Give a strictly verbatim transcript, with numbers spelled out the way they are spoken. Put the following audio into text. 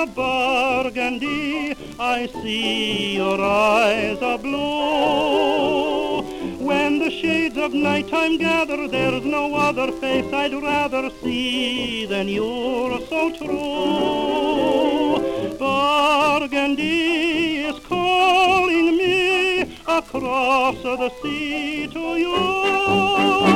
of Burgundy, I see your eyes are blue. When the shades of nighttime gather, there's no other face I'd rather see than you're so true. Burgundy is calling me across the sea to you.